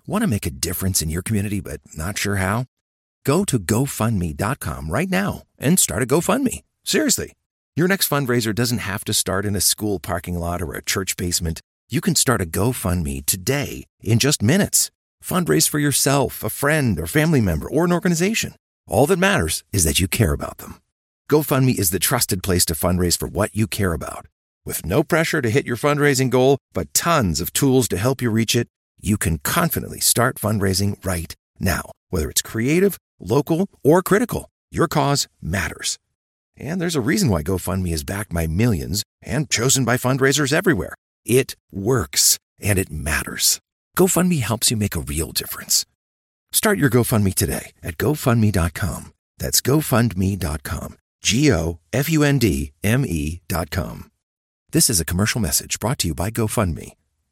Want to make a difference in your community but not sure how? Go to GoFundMe.com right now and start a GoFundMe. Seriously. Your next fundraiser doesn't have to start in a school parking lot or a church basement. You can start a GoFundMe today in just minutes. Fundraise for yourself, a friend, or family member, or an organization. All that matters is that you care about them. GoFundMe is the trusted place to fundraise for what you care about. With no pressure to hit your fundraising goal, but tons of tools to help you reach it, you can confidently start fundraising right now. Whether it's creative, local, or critical, your cause matters. And there's a reason why GoFundMe is backed by millions and chosen by fundraisers everywhere. It works, and it matters. GoFundMe helps you make a real difference. Start your GoFundMe today at GoFundMe.com. That's GoFundMe.com. GoFundMe.com. This is a commercial message brought to you by GoFundMe.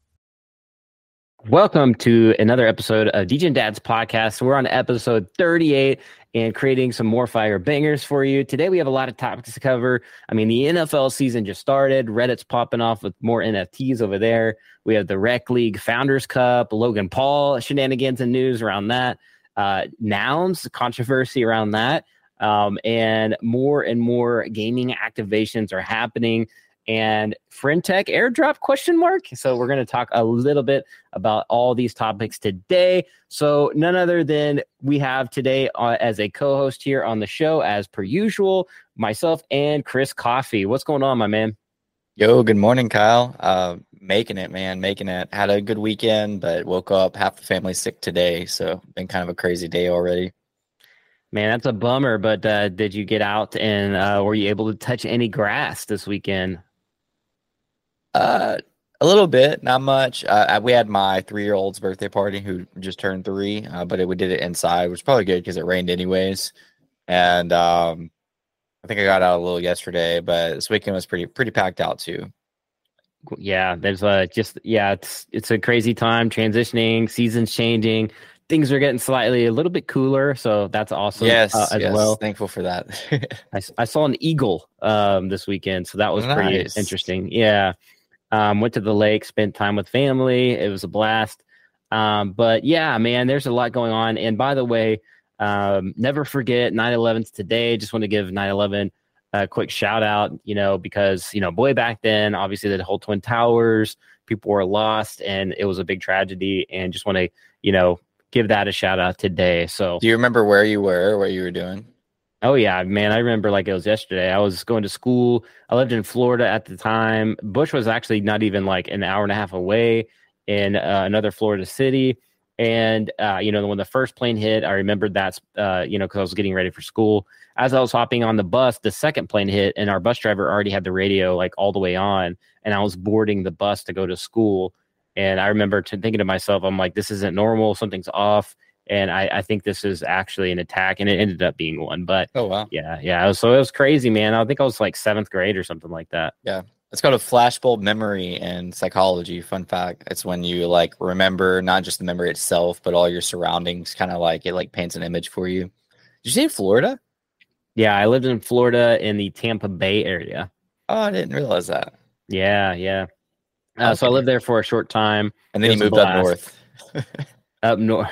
Welcome to another episode of DJ and Dad's podcast. We're on episode 38 and creating some more fire bangers for you. Today we have a lot of topics to cover. I mean, the NFL season just started. Reddit's popping off with more NFTs over there. We have the Rec League Founders Cup, Logan Paul shenanigans and news around that, nouns, controversy around that, and more gaming activations are happening. And FriendTech airdrop ? So we're going to talk a little bit about all these topics today. So none other than we have today as a co-host here on the show, as per usual, myself and Chris Coffey. What's going on, my man? Yo, good morning, Kyle. Making it, man, making it. Had a good weekend, but woke up, half the family sick today. So been kind of a crazy day already. Man, that's a bummer. But did you get out and were you able to touch any grass this weekend? A little bit, not much. We had my 3-year-old's birthday party who just turned 3, but we did it inside, which is probably good because it rained anyways. And I think I got out a little yesterday, but this weekend was pretty packed out too. Yeah, there's it's a crazy time, transitioning, seasons changing. Things are getting slightly a little bit cooler, so that's awesome. Yes, as well. Thankful for that. I saw an eagle this weekend, so that was pretty interesting. Yeah. Went to the lake, spent time with family. It was a blast. But yeah, man, there's a lot going on. And by the way, never forget 9/11's today. Just want to give 9/11 a quick shout out, because, boy, back then, obviously the whole Twin Towers, people were lost and it was a big tragedy, and just want to, give that a shout out today. So do you remember where you were, what you were doing? Oh, yeah, man. I remember like it was yesterday. I was going to school. I lived in Florida at the time. Bush was actually not even like an hour and a half away in another Florida city. And, when the first plane hit, I remembered that's, because I was getting ready for school. As I was hopping on the bus, the second plane hit, and our bus driver already had the radio like all the way on. And I was boarding the bus to go to school. And I remember thinking to myself, I'm like, this isn't normal. Something's off. And I think this is actually an attack, and it ended up being one. But oh wow, yeah. So it was crazy, man. I think I was like 7th grade or something like that. Yeah, it's called a flashbulb memory in psychology. Fun fact: it's when you like remember not just the memory itself, but all your surroundings. Kind of like it like paints an image for you. Did you say Florida? Yeah, I lived in Florida in the Tampa Bay area. Oh, I didn't realize that. Yeah. Okay. So I lived there for a short time, and then you moved up north. Up north.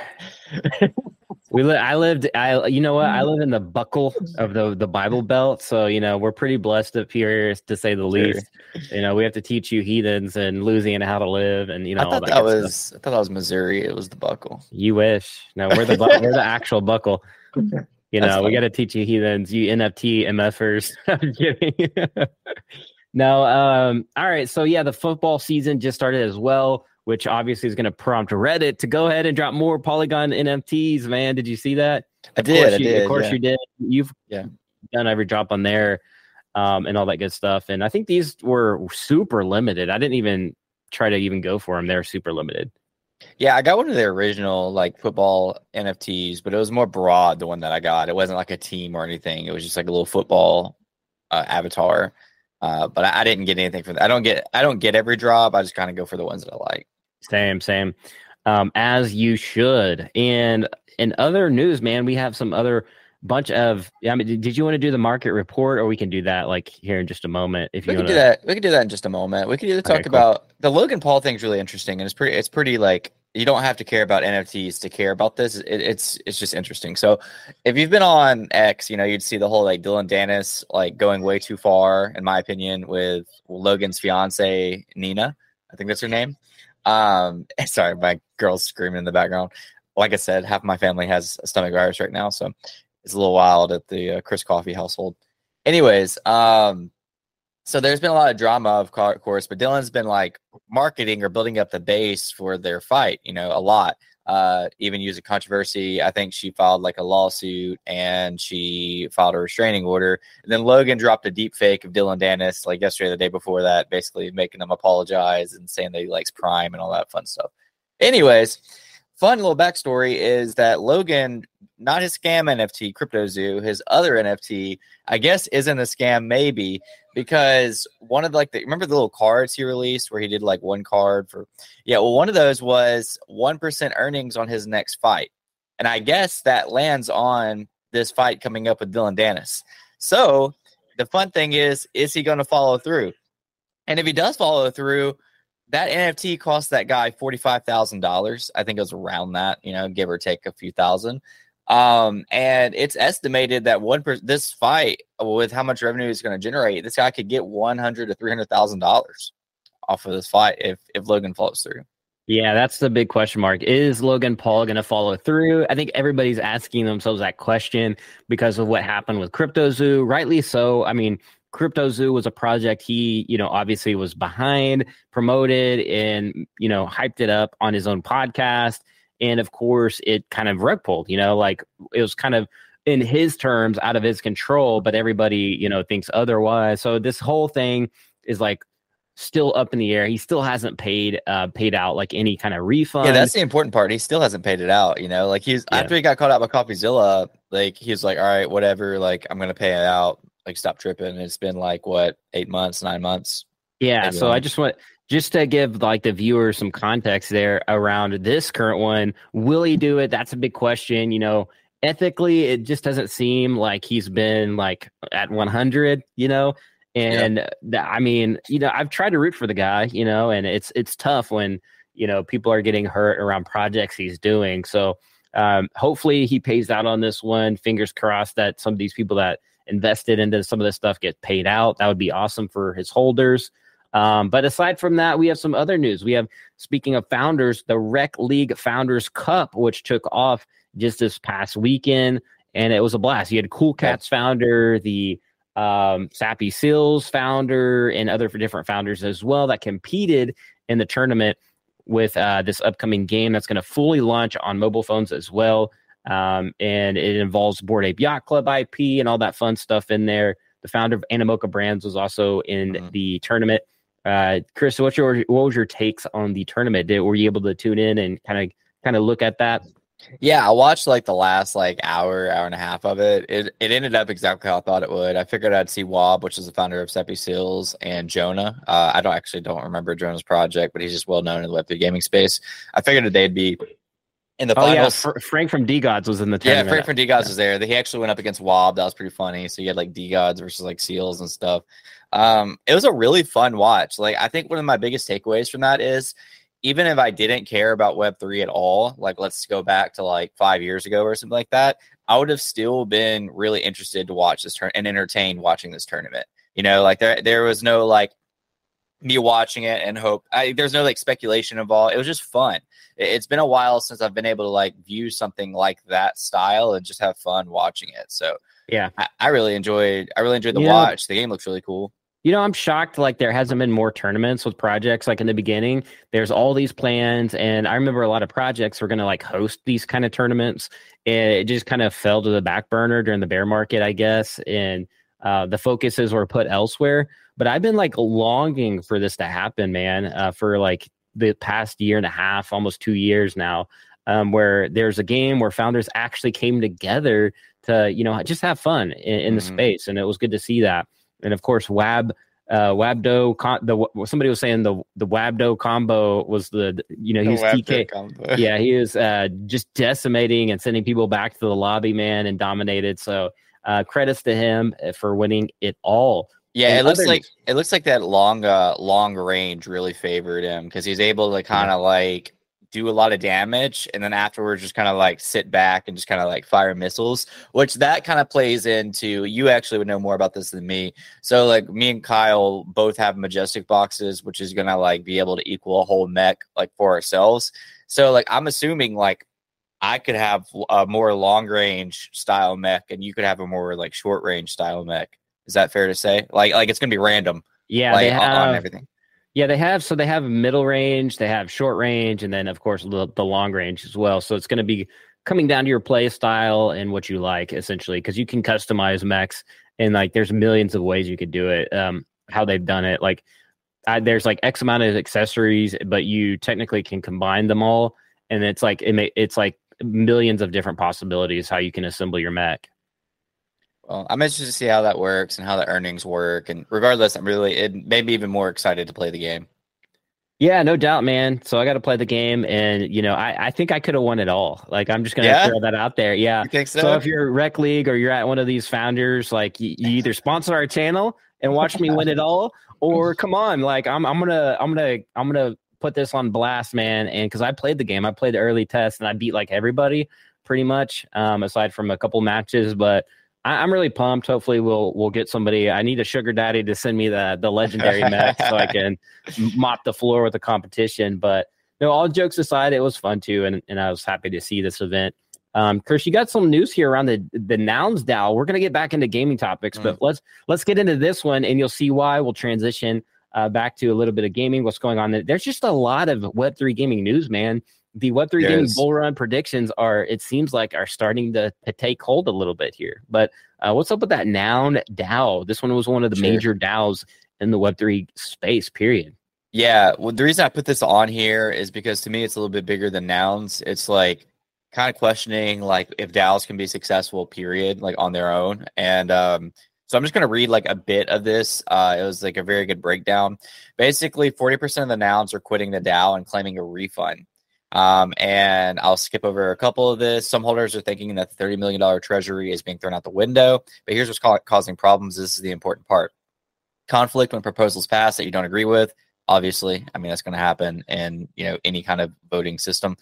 I live in the buckle of the Bible Belt, so we're pretty blessed up here, to say the least. We have to teach you heathens in Louisiana how to live, and I thought that was Missouri. It was the buckle. You wish. No, we're the actual buckle. We got to teach you heathens, you NFT MFers. I'm kidding. No, all right. So yeah, the football season just started as well, which obviously is going to prompt Reddit to go ahead and drop more Polygon NFTs, man. Did you see that? I did. Of course you did. You've done every drop on there and all that good stuff. And I think these were super limited. I didn't even try to even go for them. They're super limited. Yeah, I got one of the original like football NFTs, but it was more broad, the one that I got. It wasn't like a team or anything. It was just like a little football avatar. But I didn't get anything for that. I don't get every drop. I just kind of go for the ones that I like. Same. As you should. And in other news, man, we have some other bunch of. I mean, did you want to do the market report, or we can do that like here in just a moment? If you We want can do that. We can do that in just a moment. We can either talk Okay, cool. about the Logan Paul thing is really interesting, and it's pretty like you don't have to care about NFTs to care about this. It's just interesting. So if you've been on X, you'd see the whole like Dylan Dennis like going way too far, in my opinion, with Logan's fiance Nina. I think that's her name. Sorry, my girl's screaming in the background. Like I said, half my family has a stomach virus right now, so it's a little wild at the Chris Coffee household. Anyways, so there's been a lot of drama, of course, but Dylan's been like marketing or building up the base for their fight, a lot. Even using controversy. I think she filed like a lawsuit and she filed a restraining order. And then Logan dropped a deep fake of Dylan Dennis like yesterday, the day before that, basically making him apologize and saying that he likes Prime and all that fun stuff. Anyways, fun little backstory is that Logan, not his scam NFT, CryptoZoo, his other NFT, I guess isn't a scam, maybe, because one of remember the little cards he released where he did like one card for, one of those was 1% earnings on his next fight. And I guess that lands on this fight coming up with Dylan Dennis. So the fun thing is he going to follow through? And if he does follow through, that NFT cost that guy $45,000. I think it was around that, give or take a few thousand. And it's estimated that this fight, with how much revenue it's going to generate, this guy could get $100,000 to $300,000 off of this fight if Logan follows through. Yeah, that's the big question mark. Is Logan Paul going to follow through? I think everybody's asking themselves that question because of what happened with CryptoZoo. Rightly so. I mean, CryptoZoo was a project he, obviously was behind, promoted, and, hyped it up on his own podcast. And of course, it kind of rug pulled, like it was kind of in his terms out of his control, but everybody, thinks otherwise. So this whole thing is like still up in the air. He still hasn't paid out like any kind of refund. Yeah, that's the important part. He still hasn't paid it out, like after he got caught out by CoffeeZilla, like he was like, all right, whatever, like I'm going to pay it out. Like, stop tripping. It's been like, what, 8 months, 9 months? Yeah, so I just want to give like the viewer some context there around this current one. Will he do it? That's a big question. Ethically, it just doesn't seem like he's been like at 100, and I mean, I've tried to root for the guy, and it's tough when, people are getting hurt around projects he's doing. So hopefully he pays out on this one. Fingers crossed that some of these people that invested into some of this stuff get paid out. That would be awesome for his holders. But aside from that, we have some other news. We have, speaking of founders, the Rec League Founders Cup, which took off just this past weekend, and it was a blast. You had Cool Cats founder, the Sappy Seals founder, and other different founders as well that competed in the tournament with this upcoming game that's going to fully launch on mobile phones as well. And it involves Bored Ape Yacht Club IP and all that fun stuff in there. The founder of Animoca Brands was also in the tournament. Chris, what was your takes on the tournament? Were you able to tune in and kind of look at that? Yeah, I watched like the last hour and a half of it. It ended up exactly how I thought it would. I figured I'd see Wob, which is the founder of Sappy Seals, and Jonah. I don't remember Jonah's project, but he's just well known in the Web3 gaming space. I figured that they'd be in the finals. Yeah, Frank from D-Gods was in the tournament. Yeah, Frank from D-Gods was there. He actually went up against Wob. That was pretty funny. So you had like D-Gods versus like Seals and stuff. It was a really fun watch. Like, I think one of my biggest takeaways from that is, even if I didn't care about Web3 at all, like let's go back to like 5 years ago or something like that, I would have still been really interested to watch this and entertained watching this tournament. Like there was no like me watching it and hope. There's no like speculation involved. It was just fun. It's been a while since I've been able to like view something like that style and just have fun watching it. So yeah, I really enjoyed the watch. The game looks really cool. I'm shocked, like, there hasn't been more tournaments with projects. Like, in the beginning, there's all these plans, and I remember a lot of projects were going to, like, host these kind of tournaments, and it just kind of fell to the back burner during the bear market, I guess, and the focuses were put elsewhere. But I've been, like, longing for this to happen, man, for, like, the past year and a half, almost 2 years now, where there's a game where founders actually came together to, just have fun in the space, and it was good to see that. And of course, WAB somebody was saying the Wabdo combo was he's TK combo. Yeah, he was just decimating and sending people back to the lobby, man, and dominated. So credits to him for winning it all. Yeah, and it looks like that long range really favored him because he's able to kind of like do a lot of damage, and then afterwards just kind of like sit back and just kind of like fire missiles, which that kind of plays into, you actually would know more about this than me. So like me and Kyle both have Majestic boxes, which is gonna like be able to equal a whole mech like for ourselves. So like I'm assuming like I could have a more long range style mech and you could have a more like short range style mech. Is that fair to say? Like it's gonna be random. Yeah, like, they have on everything. Yeah, they have middle range, they have short range, and then of course the long range as well. So it's going to be coming down to your play style and what you like, essentially, because you can customize mechs and like there's millions of ways you could do it. How they've done it, like there's like X amount of accessories, but you technically can combine them all, and it's like it's like millions of different possibilities how you can assemble your mech. Well, I'm interested to see how that works and how the earnings work. And regardless, it made me even more excited to play the game. Yeah, no doubt, man. So I got to play the game, and I think I could have won it all. Like I'm just gonna throw that out there. Yeah. You think so? So if you're Rec League or you're at one of these founders, like you either sponsor our channel and watch me win it all, or come on, like I'm gonna put this on blast, man. And because I played the game, I played the early test, and I beat like everybody pretty much, aside from a couple matches, but. I'm really pumped. Hopefully we'll get somebody. I need a sugar daddy to send me the legendary mech so I can mop the floor with the competition. But no, all jokes aside, it was fun too, and I was happy to see this event. Chris, you got some news here around the Nouns DAO. We're gonna get back into gaming topics, but let's get into this one, and you'll see why. We'll transition back to a little bit of gaming. What's going on? There's just a lot of Web3 gaming news, man. The Web3 gaming bull run predictions are starting to take hold a little bit here. But what's up with that Noun DAO? This one was one of the major DAOs in the Web3 space, period. Yeah. Well, the reason I put this on here is because to me, it's a little bit bigger than Nouns. It's like kind of questioning like if DAOs can be successful, period, like on their own. And so I'm just going to read like a bit of this. It was like a very good breakdown. Basically, 40% of the Nouns are quitting the DAO and claiming a refund. And I'll skip over a couple of this. Some holders are thinking that the $30 million treasury is being thrown out the window, but here's what's causing problems. This is the important part. Conflict when proposals pass that you don't agree with. Obviously, I mean, that's going to happen in, any kind of voting system.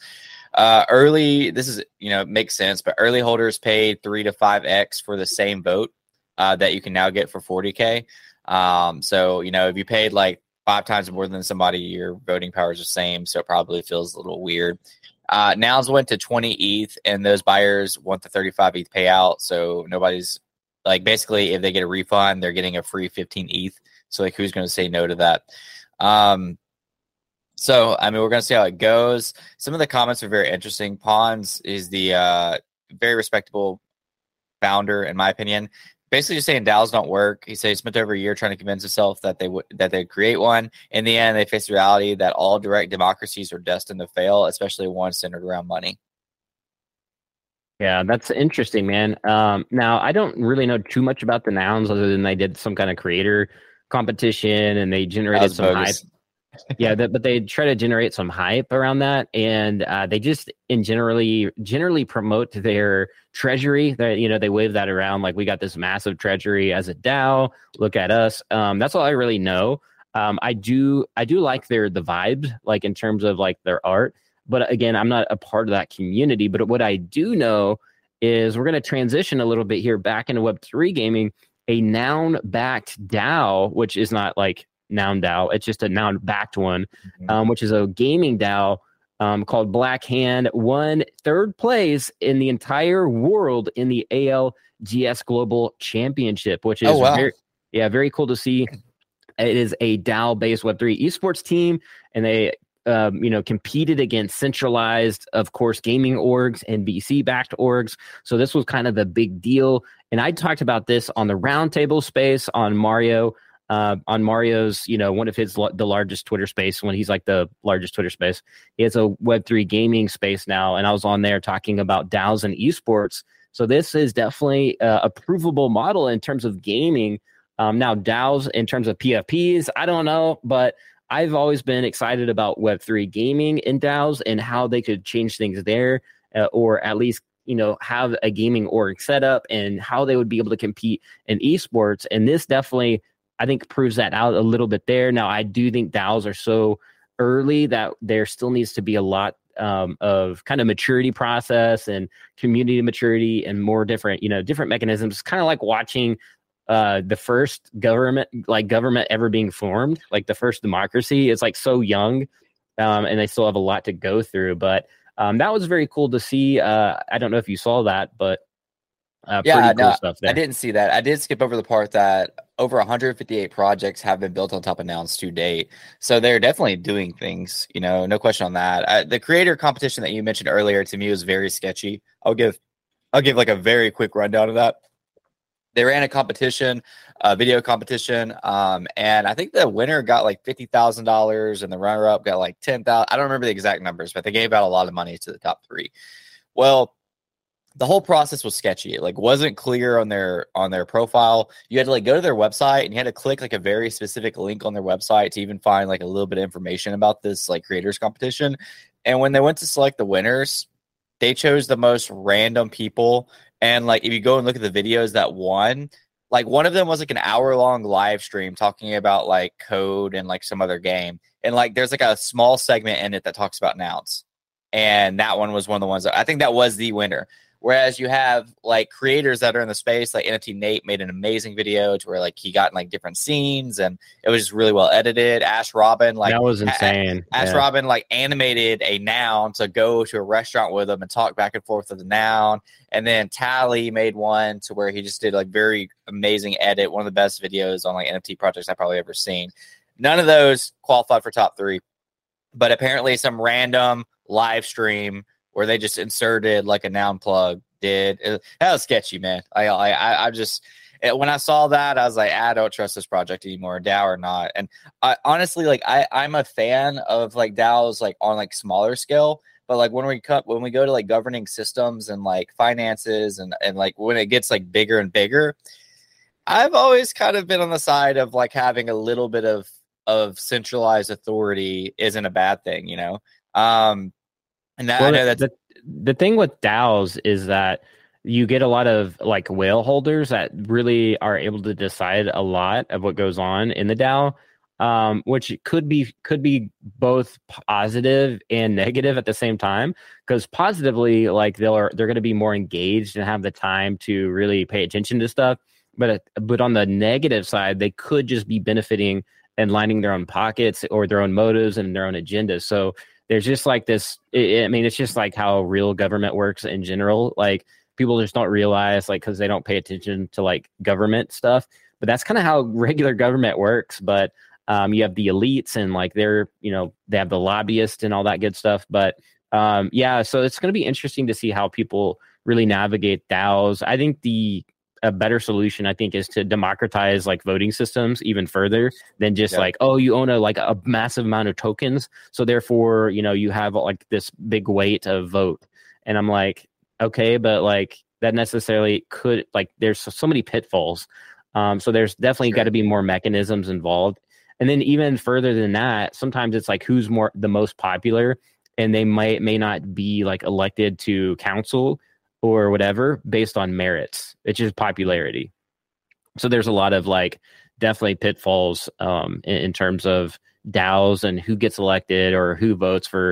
This is, makes sense, but early holders paid 3 to 5x for the same vote, that you can now get for 40K. So, if you paid like 5 times more than somebody, your voting power is the same, so it probably feels a little weird. Nouns went to 20 ETH, and those buyers want the 35 ETH payout, so nobody's like, basically, if they get a refund, they're getting a free 15 ETH. So like, who's going to say no to that? So I mean, we're going to see how it goes. Some of the comments are very interesting. Pons is the very respectable founder, in my opinion. Basically just saying DAOs don't work. He said he spent over a year trying to convince himself that they'd create one. In the end, they face the reality that all direct democracies are destined to fail, especially one centered around money. Yeah, that's interesting, man. Now, I don't really know too much about the Nouns other than they did some kind of creator competition and they generated some hype. Yeah, but they try to generate some hype around that, and they just generally promote their treasury. That they wave that around like we got this massive treasury as a DAO. Look at us. That's all I really know. I do like the vibes, like in terms of like their art. But again, I'm not a part of that community. But what I do know is we're going to transition a little bit here back into Web3 gaming. A noun-backed DAO, which is not like Noun DAO, it's just a noun-backed one, which is a gaming DAO called Black Hand, won 3rd place in the entire world in the ALGS Global Championship, which is very cool to see. It is a DAO-based Web3 esports team, and they competed against centralized, of course, gaming orgs and VC-backed orgs. So this was kind of a big deal. And I talked about this on the roundtable space on Mario, on Mario's, one of the largest Twitter space, when he's like the largest Twitter space. He has a Web3 gaming space now. And I was on there talking about DAOs and esports. So this is definitely a provable model in terms of gaming. Now DAOs in terms of PFPs, I don't know, but I've always been excited about Web3 gaming in DAOs and how they could change things there, or at least have a gaming org set up and how they would be able to compete in esports. And this definitely, I think, proves that out a little bit there. Now, I do think DAOs are so early that there still needs to be a lot of kind of maturity process and community maturity and more different mechanisms. Kind of like watching the first government ever being formed, like the first democracy. It's like so young, and they still have a lot to go through. But that was very cool to see. I don't know if you saw that, but pretty cool stuff there. I didn't see that. I did skip over the part that over 158 projects have been built on top of Nouns to date. So they're definitely doing things, no question on that. The creator competition that you mentioned earlier to me was very sketchy. I'll give like a very quick rundown of that. They ran a competition, a video competition, and I think the winner got like $50,000 and the runner-up got like $10,000. I don't remember the exact numbers, but they gave out a lot of money to the top three. Well, the whole process was sketchy. It wasn't clear on their profile. You had to go to their website and you had to click a very specific link on their website to even find a little bit of information about this creators competition. And when they went to select the winners, they chose the most random people. And if you go and look at the videos that won, one of them was an hour-long live stream talking about code and some other game. And there's a small segment in it that talks about Nouns. And that one was one of the ones that I think that was the winner. Whereas you have creators that are in the space, like NFT Nate made an amazing video to where he got in different scenes and it was just really well edited. Ash Robin, that was insane. Ash Robin animated a noun to go to a restaurant with him and talk back and forth with the noun. And then Tally made one to where he just did very amazing edit, one of the best videos on NFT projects I've probably ever seen. None of those qualified for top three, but apparently some random live stream where they just inserted a noun plug did. That was sketchy, man. I just, when I saw that, I was like, I don't trust this project anymore, DAO or not. And I honestly, I'm a fan of DAOs on smaller scale, but when we go to governing systems and finances and when it gets bigger and bigger, I've always kind of been on the side of having a little bit of centralized authority isn't a bad thing, And I know that the thing with DAOs is that you get a lot of whale holders that really are able to decide a lot of what goes on in the DAO, which could be both positive and negative at the same time. Because positively, they're going to be more engaged and have the time to really pay attention to stuff. But on the negative side, they could just be benefiting and lining their own pockets or their own motives and their own agendas. So there's just this, it's just how real government works in general. People just don't realize, because they don't pay attention to government stuff. But that's kind of how regular government works. But you have the elites and they have the lobbyists and all that good stuff. But so it's going to be interesting to see how people really navigate DAOs. I think a better solution, I think, is to democratize voting systems even further than just you own a massive amount of tokens, so therefore you have this big weight of vote. And I'm okay, but that necessarily could there's so many pitfalls. So there's definitely got to be more mechanisms involved. And then even further than that, sometimes it's who's the most popular, and they may not be elected to council or whatever based on merits. It's just popularity. So there's a lot of definitely pitfalls in terms of DAOs and who gets elected or who votes for,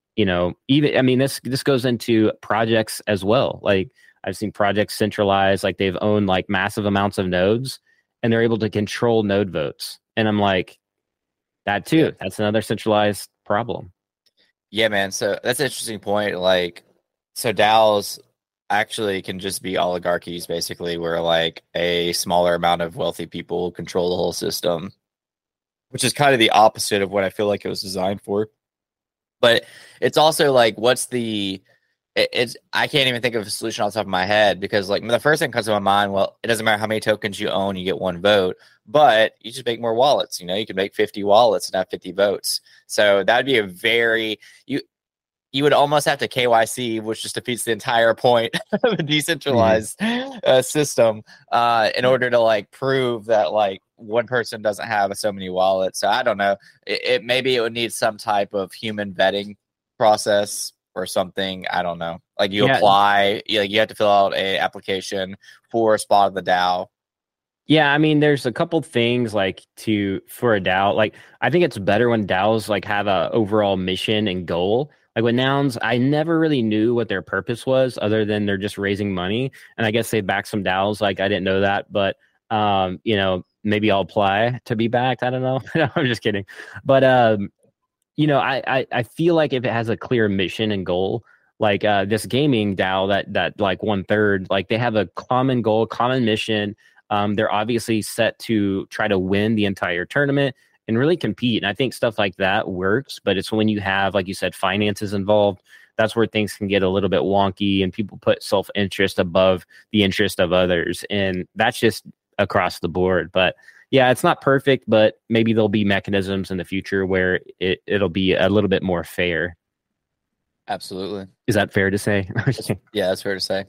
this goes into projects as well. I've seen projects centralized, they've owned massive amounts of nodes and they're able to control node votes. And I'm that too, that's another centralized problem. Yeah, man. So that's an interesting point. So DAOs actually can just be oligarchies, basically, where a smaller amount of wealthy people control the whole system, which is kind of the opposite of what I feel it was designed for. But it's also what's the I can't even think of a solution off the top of my head, because the first thing comes to my mind, well, it doesn't matter how many tokens you own, you get one vote, but you just make more wallets. You can make 50 wallets and have 50 votes. So that'd be a very you would almost have to KYC, which just defeats the entire point of a decentralized system in order to prove that one person doesn't have so many wallets. So I don't know. Maybe it would need some type of human vetting process or something. I don't know. Like you apply, you have to fill out a application for a spot of the DAO. Yeah, I mean, there's a couple things like for a DAO. Like, I think it's better when DAOs like have a overall mission and goal. Like with Nouns, I never really knew what their purpose was, other than they're just raising money. And I guess they back some DAOs. Like I didn't know that, but maybe I'll apply to be backed. I don't know. I'm just kidding. But I feel like if it has a clear mission and goal, like this gaming DAO that like 1/3, like they have a common goal, common mission. They're obviously set to try to win the entire tournament and really compete. And I think stuff like that works, but it's when you have, like you said, finances involved, that's where things can get a little bit wonky and people put self-interest above the interest of others. And that's just across the board. But yeah, it's not perfect, but maybe there'll be mechanisms in the future where it'll be a little bit more fair. Absolutely. Is that fair to say? Yeah, that's fair to say.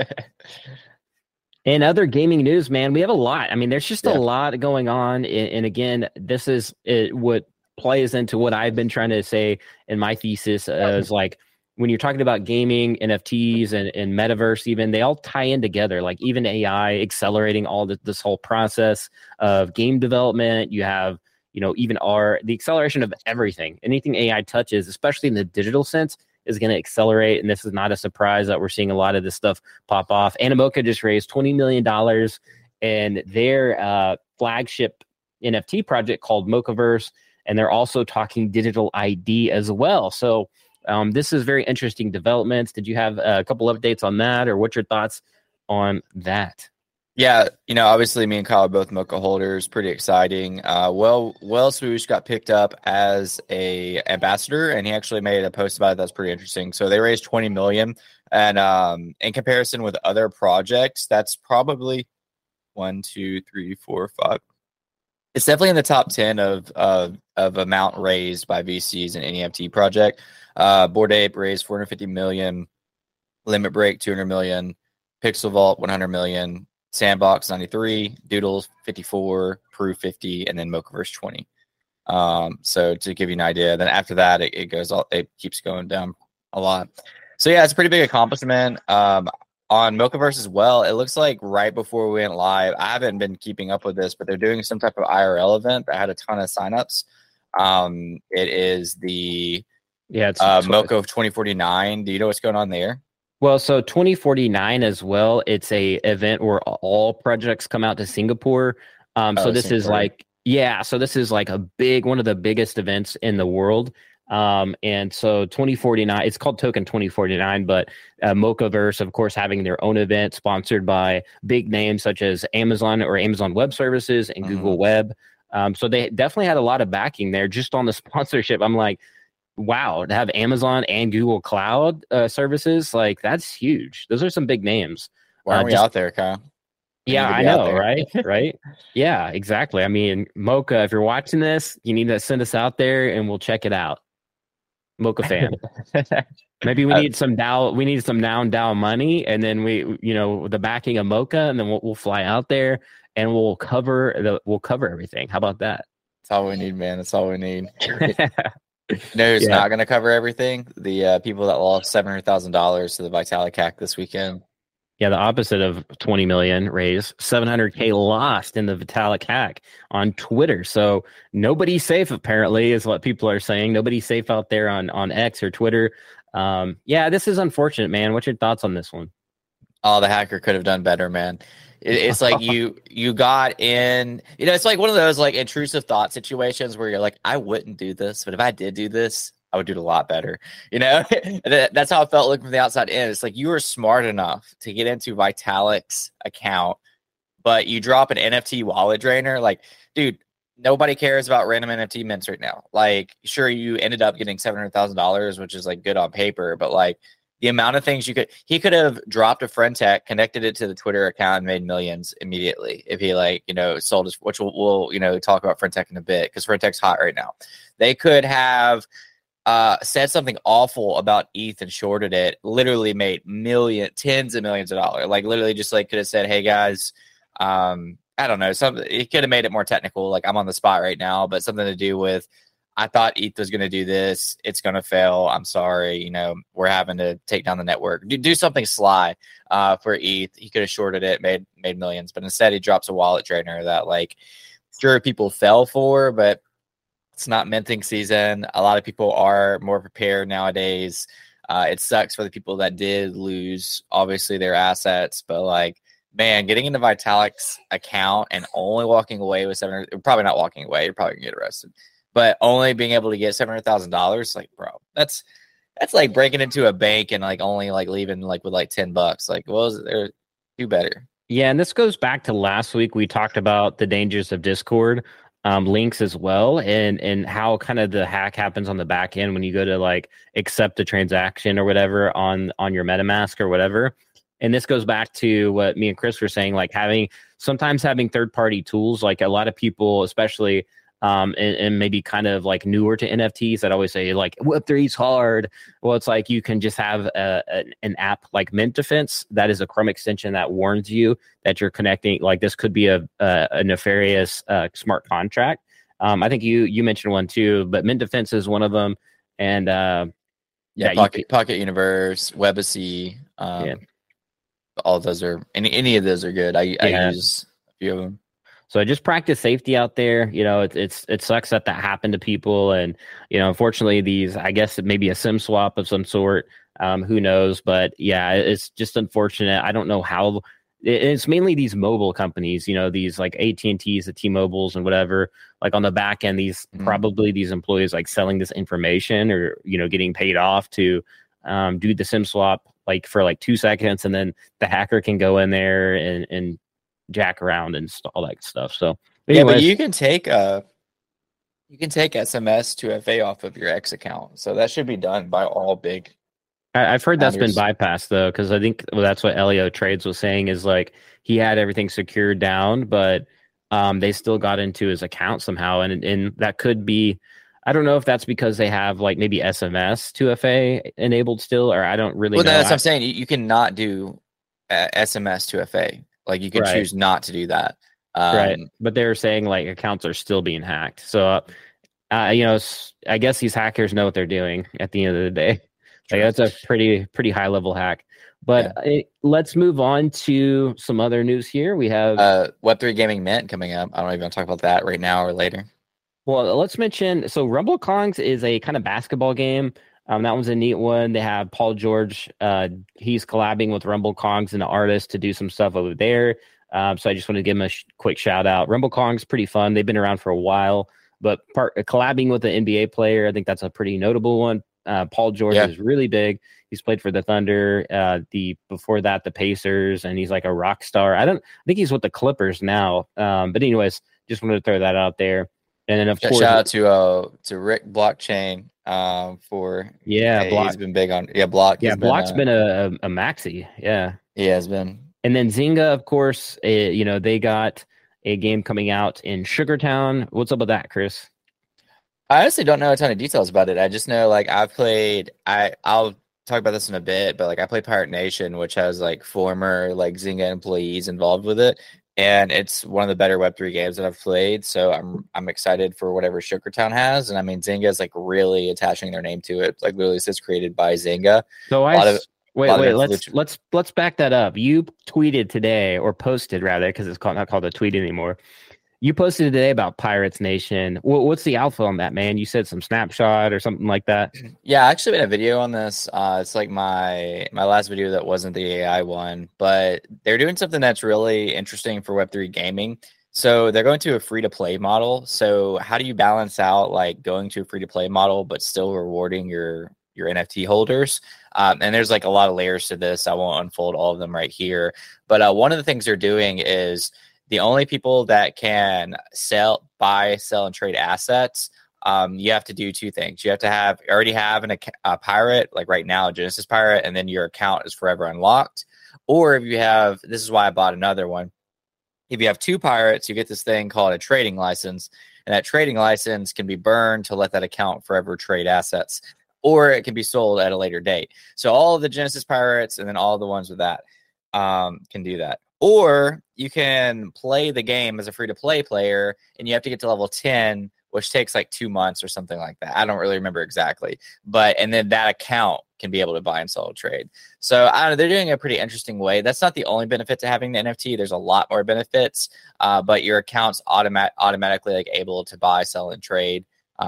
In other gaming news, man, we have a lot. I mean, there's just a lot going on. And again, this is what plays into what I've been trying to say in my thesis is like, when you're talking about gaming, NFTs and metaverse, even, they all tie in together. Like even AI accelerating all this whole process of game development. You have, even the acceleration of everything. Anything AI touches, especially in the digital sense, is going to accelerate. And this is not a surprise that we're seeing a lot of this stuff pop off. Animoca just raised $20 million in their flagship NFT project called Mochaverse. And they're also talking digital ID as well. So this is very interesting developments. Did you have a couple updates on that, or what's your thoughts on that? Yeah, obviously me and Kyle are both Mocha holders. Pretty exciting. Well, Swoosh got picked up as a ambassador, and he actually made a post about it that's pretty interesting. So they raised 20 million, and in comparison with other projects, that's probably 1, 2, 3, 4, 5. It's definitely in the top 10 of amount raised by VCs in any NFT project. Bored Ape raised 450 million, Limit Break 200 million, Pixel Vault 100 million. Sandbox 93, Doodles 54, Proof 50, and then Mochaverse 20. So to give you an idea, then after that it keeps going down a lot. So yeah, it's a pretty big accomplishment. On Mochaverse as well, it looks like right before we went live, I haven't been keeping up with this, but they're doing some type of IRL event that had a ton of signups. It is the Mocha of 2049. Do you know what's going on there? Well, so 2049 as well. It's a event where all projects come out to Singapore. So this is like, so this is like one of the biggest events in the world. And so 2049, it's called Token 2049, but Mochaverse, of course, having their own event sponsored by big names such as Amazon or Amazon Web Services and Google Web. So they definitely had a lot of backing there just on the sponsorship. I'm like, wow, to have Amazon and Google Cloud services, like that's huge. Those are some big names. Why aren't we out there, Kyle? Yeah, I know, right? Right? Yeah, exactly. I mean, Mocha, if you're watching this, you need to send us out there and we'll check it out. Mocha fan. Maybe we need some DAO. We need some DAO money, and then the backing of Mocha, and then we'll fly out there and we'll cover everything. How about that? That's all we need, man. That's all we need. No, it's not going to cover everything. The people that lost $700,000 to the Vitalik hack this weekend. Yeah, the opposite of 20 million raised, 700K lost in the Vitalik hack on Twitter. So nobody's safe, apparently, is what people are saying. Nobody's safe out there on X or Twitter. This is unfortunate, man. What's your thoughts on this one? Oh, the hacker could have done better, man. It's like you got in, it's like one of those like intrusive thought situations where you're like, I wouldn't do this, but if I did do this, I would do it a lot better. That's how it felt looking from the outside in. It's like you were smart enough to get into Vitalik's account, but you drop an NFT wallet drainer. Like, dude, nobody cares about random NFT mints right now. Like, sure, you ended up getting $700,000, which is like good on paper, but like, the amount of things he could have dropped a friend tech, connected it to the Twitter account, and made millions immediately if he sold his, which we'll talk about friend tech in a bit because friend tech's hot right now. They could have said something awful about ETH and shorted it, literally made tens of millions of dollars. Like literally just like could have said, hey guys, I don't know. It could have made it more technical. Like I'm on the spot right now, but something to do with, I thought ETH was going to do this. It's going to fail. I'm sorry. You know, we're having to take down the network. Do something sly for ETH. He could have shorted it, made millions, but instead he drops a wallet drainer that like sure people fell for, but it's not minting season. A lot of people are more prepared nowadays. It sucks for the people that did lose obviously their assets, but like, man, getting into Vitalik's account and only walking away with probably not walking away, you're probably gonna get arrested, but only being able to get $700,000, like, bro, that's like breaking into a bank and like only like leaving like with like $10. Like, well, do better. Yeah, and this goes back to last week. We talked about the dangers of Discord links as well, and how kind of the hack happens on the back end when you go to like accept a transaction or whatever on your MetaMask or whatever. And this goes back to what me and Chris were saying, like sometimes having third-party tools, like a lot of people, especially and maybe kind of like newer to NFTs that always say like Web3's hard. Well, it's like you can just have an app like Mint Defense that is a Chrome extension that warns you that you're connecting. Like this could be a nefarious smart contract. I think you mentioned one too, but Mint Defense is one of them. And Pocket Universe, Webacy. All of those are any of those are good. I use a few of them. So just practice safety out there. You know, it sucks that happened to people, and you know, unfortunately, I guess it may be a SIM swap of some sort. Who knows? But yeah, it's just unfortunate. I don't know how. It's mainly these mobile companies. You know, these like AT&Ts, the T-Mobiles, and whatever. Like on the back end, probably these employees like selling this information or getting paid off to do the SIM swap like for like 2 seconds, and then the hacker can go in there and jack around and all that stuff. So anyways, but you can take SMS 2FA off of your X account, so that should be done by all big. I've heard that's been bypassed though, because I think that's what Elio Trades was saying is like he had everything secured down, but they still got into his account somehow, and that could be. I don't know if that's because they have like maybe SMS 2FA enabled still, or I don't really know. That's what I'm saying. You cannot do SMS 2FA. Like you can choose not to do that. Right. But they're saying like accounts are still being hacked. So, I guess these hackers know what they're doing at the end of the day. Like that's a pretty high level hack. But let's move on to some other news here. We have Web3 Gaming Mint coming up. I don't even want to talk about that right now or later. Well, let's mention, so Rumble Kongs is a kind of basketball game. That one's a neat one. They have Paul George. He's collabing with Rumble Kongs and an artist to do some stuff over there. So I just want to give him a quick shout out. Rumble Kongs pretty fun. They've been around for a while, but collabing with an NBA player, I think that's a pretty notable one. Paul George is really big. He's played for the Thunder. Before that, the Pacers, and he's like a rock star. I think he's with the Clippers now. But anyways, just wanted to throw that out there. And then of course, shout out to Rick Blockchain for Block. He's been big on Block. Yeah, Block's been a maxi. Yeah, he has been. And then Zynga, of course, they got a game coming out in Sugartown. What's up with that, Chris? I honestly don't know a ton of details about it. I just know like I've played. I'll talk about this in a bit, but like I play Pirate Nation, which has like former like Zynga employees involved with it. And it's one of the better Web3 games that I've played, so I'm excited for whatever Sugartown has. And I mean, Zynga is like really attaching their name to it. Like literally says created by Zynga. So let's back that up. You tweeted today, or posted rather, because it's not called a tweet anymore. You posted today about Pirates Nation. What's the alpha on that, man? You said some snapshot or something like that. Yeah, I actually made a video on this. It's like my last video that wasn't the AI one, but they're doing something that's really interesting for Web3 gaming. So they're going to a free-to-play model. So how do you balance out like going to a free-to-play model but still rewarding your NFT holders? And there's like a lot of layers to this. I won't unfold all of them right here. But one of the things they're doing is the only people that can buy, sell, and trade assets, you have to do two things. You have to already have a pirate, like right now, a Genesis pirate, and then your account is forever unlocked. Or if you have, this is why I bought another one. If you have two pirates, you get this thing called a trading license, and that trading license can be burned to let that account forever trade assets, or it can be sold at a later date. So all of the Genesis pirates and then all of the ones with that can do that. Or you can play the game as a free-to-play player, and you have to get to level 10, which takes like 2 months or something like that. I don't really remember exactly. And then that account can be able to buy and sell a trade. So I don't know, they're doing a pretty interesting way. That's not the only benefit to having the NFT. There's a lot more benefits, but your account's automatically like able to buy, sell, and trade.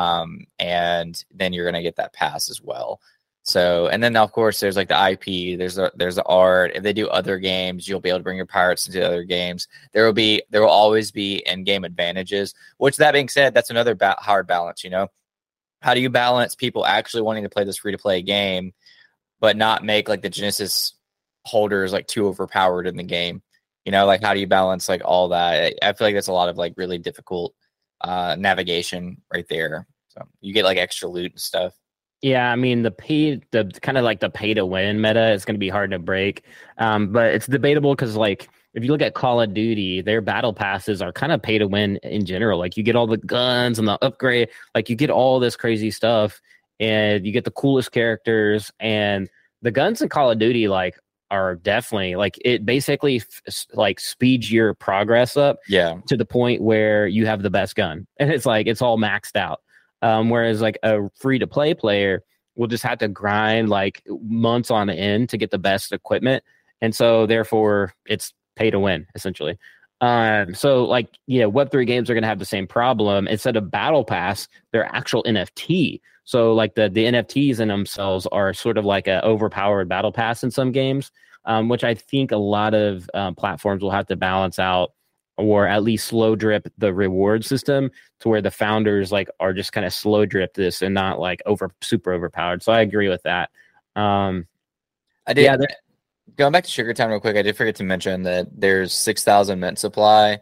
And then you're going to get that pass as well. So, and then of course there's like the IP, there's the art. If they do other games, you'll be able to bring your pirates into other games. There will always be in-game advantages, which, that being said, that's another hard balance, you know. How do you balance people actually wanting to play this free-to-play game, but not make like the Genesis holders like too overpowered in the game? You know, like how do you balance like all that? I feel like that's a lot of like really difficult navigation right there. So you get like extra loot and stuff. Yeah, I mean the kind of like the pay to win meta is going to be hard to break, but it's debatable because like if you look at Call of Duty, their battle passes are kind of pay to win in general. Like you get all the guns and the upgrade, like you get all this crazy stuff, and you get the coolest characters. And the guns in Call of Duty like are definitely like it basically like speeds your progress up, to the point where you have the best gun, and it's like it's all maxed out. Whereas like a free-to-play player will just have to grind like months on end to get the best equipment. And so therefore it's pay to win, essentially. So like, yeah, Web3 games are going to have the same problem. Instead of battle pass, they're actual NFT. So like the NFTs in themselves are sort of like a overpowered battle pass in some games, which I think a lot of platforms will have to balance out, or at least slow drip the reward system to where the founders like are just kind of slow drip this and not like super overpowered. So I agree with that. I did. Yeah, going back to Sugar Town real quick, I did forget to mention that there's 6,000 mint supply.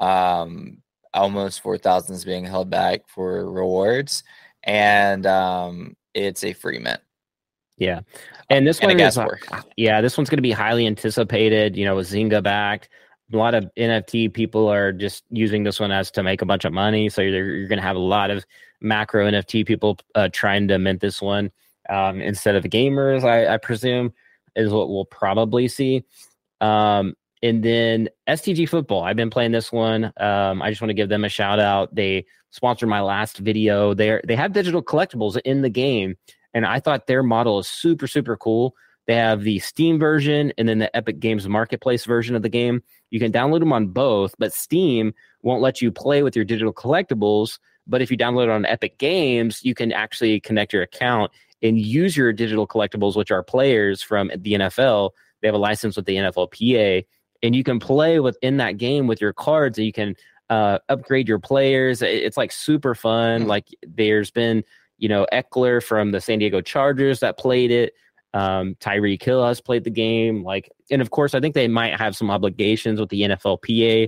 Almost 4,000 is being held back for rewards, and it's a free mint. Yeah, and this one is this one's going to be highly anticipated. You know, with Zynga backed. A lot of NFT people are just using this one as to make a bunch of money. So you're going to have a lot of macro NFT people trying to mint this one instead of gamers, I presume, is what we'll probably see. And then STG Football. I've been playing this one. I just want to give them a shout out. They sponsored my last video. They have digital collectibles in the game, and I thought their model is super, super cool. They have the Steam version and then the Epic Games Marketplace version of the game. You can download them on both, but Steam won't let you play with your digital collectibles. But if you download it on Epic Games, you can actually connect your account and use your digital collectibles, which are players from the NFL. They have a license with the NFLPA, and you can play within that game with your cards, and you can upgrade your players. It's like super fun. Like there's been, you know, Eckler from the San Diego Chargers that played it. Tyreek Hill has played the game, like, and of course I think they might have some obligations with the NFLPA,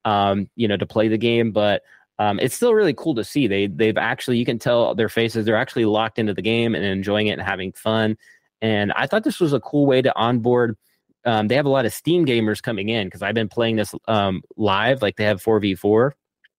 you know, to play the game, but it's still really cool to see. They've actually, you can tell their faces, they're actually locked into the game and enjoying it and having fun. And I thought this was a cool way to onboard. They have a lot of Steam gamers coming in because I've been playing this live, like they have 4v4,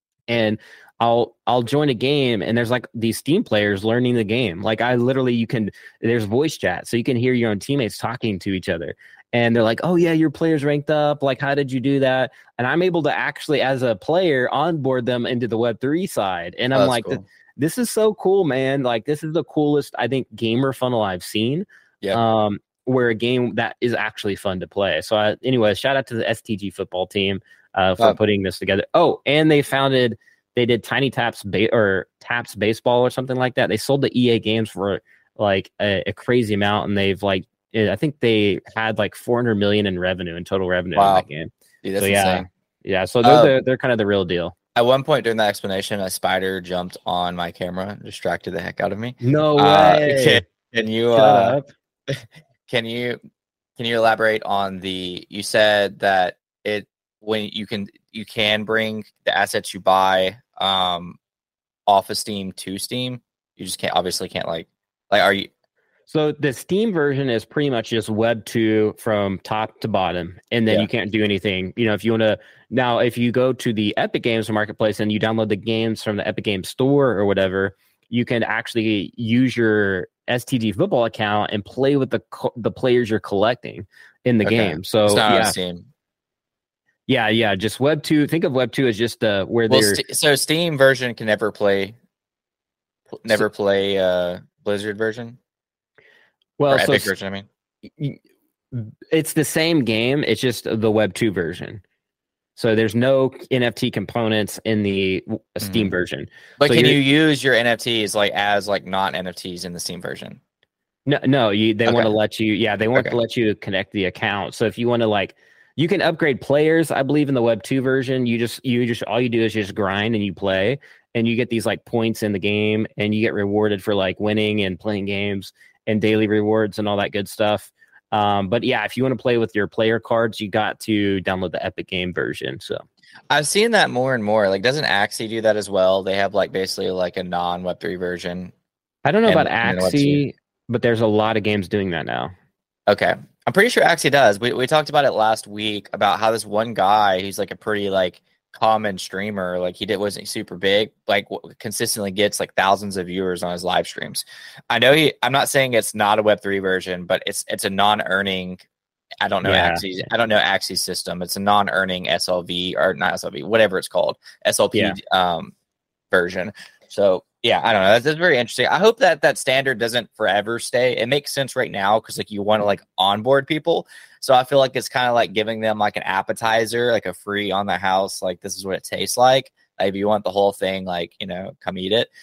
and I'll join a game and there's like these Steam players learning the game. Like I literally, there's voice chat, so you can hear your own teammates talking to each other. And they're like, oh yeah, your player's ranked up. Like, how did you do that? And I'm able to actually, as a player, onboard them into the Web3 side. And I'm like, cool. This is so cool, man. Like this is the coolest, I think, gamer funnel I've seen. Yeah. Where a game that is actually fun to play. So anyway, shout out to the STG Football team for putting this together. Oh, and they did Tiny Taps Taps Baseball or something like that. They sold the EA games for like a crazy amount, and they've like, I think they had like 400 million in total revenue in that game. Dude, that's insane. Yeah. So they're kind of the real deal. At one point during that explanation, a spider jumped on my camera and distracted the heck out of me. No way. Can you can you elaborate on you said that when you can bring the assets you buy off of Steam to Steam, you just can't like are you? So the Steam version is pretty much just Web 2 from top to bottom, and then you can't do anything. You know, if you want to now, if you go to the Epic Games Marketplace and you download the games from the Epic Games Store or whatever, you can actually use your STG Football account and play with the players you're collecting in the game. So it's not on Steam. Yeah. Just Web 2. Think of Web 2 as just where they're so Steam version can never play Blizzard version or Epic version. I mean, it's the same game. It's just the Web 2 version. So there's no NFT components in the Steam version. But so can you use your NFTs as not NFTs in the Steam version? No. They want to let you. Yeah, they want to let you connect the account. So if you want to you can upgrade players. I believe in the Web 2 version, you just all you do is just grind and you play, and you get these points in the game, and you get rewarded for winning and playing games and daily rewards and all that good stuff. But yeah, if you want to play with your player cards, you got to download the Epic Game version. So I've seen that more and more. Doesn't Axie do that as well? They have basically a non Web3 version. I don't know about Axie, but there's a lot of games doing that now. Okay. I'm pretty sure Axie does. We talked about it last week about how this one guy, he's a pretty common streamer, wasn't super big, consistently gets thousands of viewers on his live streams. I'm not saying it's not a Web3 version, but it's a non-earning. I don't know Axie's system. It's a non-earning SLV or not SLV, whatever it's called, SLP version. So yeah, I don't know. That's very interesting. I hope that standard doesn't forever stay. It makes sense right now because you want to onboard people. So I feel it's kind of giving them an appetizer, a free on the house. This is what it tastes like. If you want the whole thing, come eat it.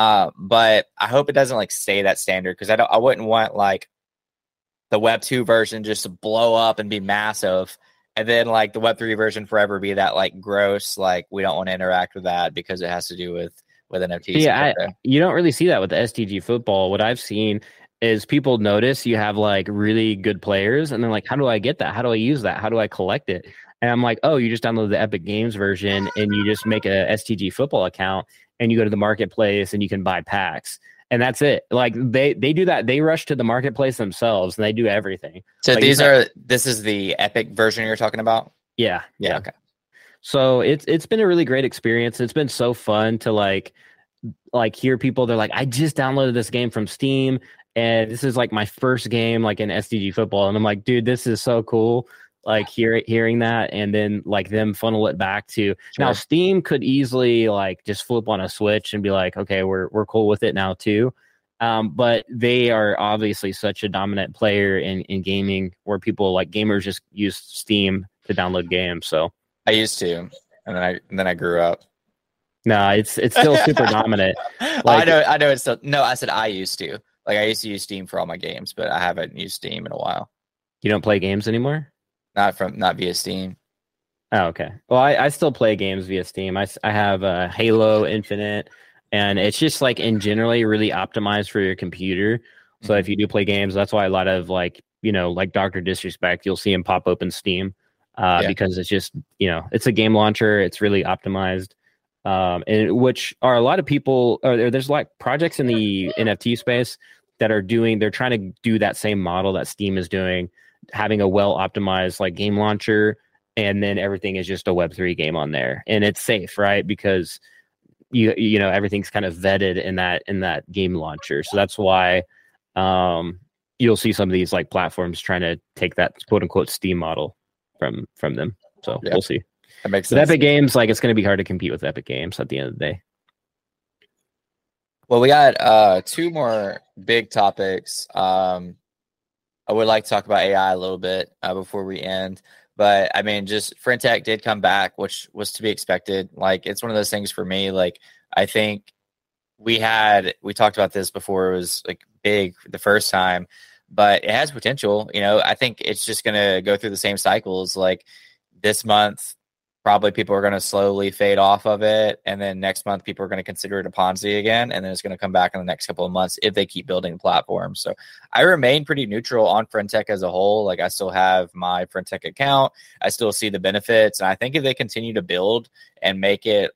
But I hope it doesn't stay that standard because I wouldn't want the Web 2 version just to blow up and be massive. And then the Web 3 version forever be that gross, we don't want to interact with that because it has to do with NFTs. Yeah, you don't really see that with the STG football. What I've seen is people notice you have really good players, and then how do I get that? How do I use that? How do I collect it? And I'm oh, you just download the Epic Games version and you just make a STG football account and you go to the marketplace and you can buy packs. And that's it. They do that. They rush to the marketplace themselves and they do everything. So this is the Epic version you're talking about? Yeah. Okay. So it's been a really great experience. It's been so fun to hear people. They're I just downloaded this game from Steam and this is my first game in STG football. And I'm dude, this is so cool. Hearing that and then them funnel it back to now Steam could easily just flip on a switch and be okay, we're cool with it now too. But they are obviously such a dominant player in gaming where people gamers just use Steam to download games. So I used to, and then I grew up. No, it's still super dominant. I know it's still. No, I said I used to. I used to use Steam for all my games, but I haven't used Steam in a while. You don't play games anymore? Not via Steam. Oh, okay. Well, I still play games via Steam. I have Halo Infinite, and it's just in generally really optimized for your computer. So if you do play games, that's why a lot of Dr. Disrespect, you'll see him pop open Steam. Because it's just, it's a game launcher. It's really optimized, and which are a lot of people, there's projects in the NFT space that they're trying to do that same model that Steam is doing, having a well-optimized game launcher. And then everything is just a Web3 game on there and it's safe, right? Because you know, everything's kind of vetted in that game launcher. So that's why, you'll see some of these platforms trying to take that quote unquote Steam model from them. So we'll see. That makes sense. But Epic Games, it's going to be hard to compete with Epic Games at the end of the day. Well, we got two more big topics. I would like to talk about AI a little bit before we end. But I mean, just Frentech did come back, which was to be expected. It's one of those things for me. I think we talked about this before it was big the first time, but it has potential. I think it's just going to go through the same cycles. This month, probably people are going to slowly fade off of it. And then next month, people are going to consider it a Ponzi again. And then it's going to come back in the next couple of months if they keep building platforms. So I remain pretty neutral on Frentech as a whole. I still have my Frentech account. I still see the benefits. And I think if they continue to build and make it,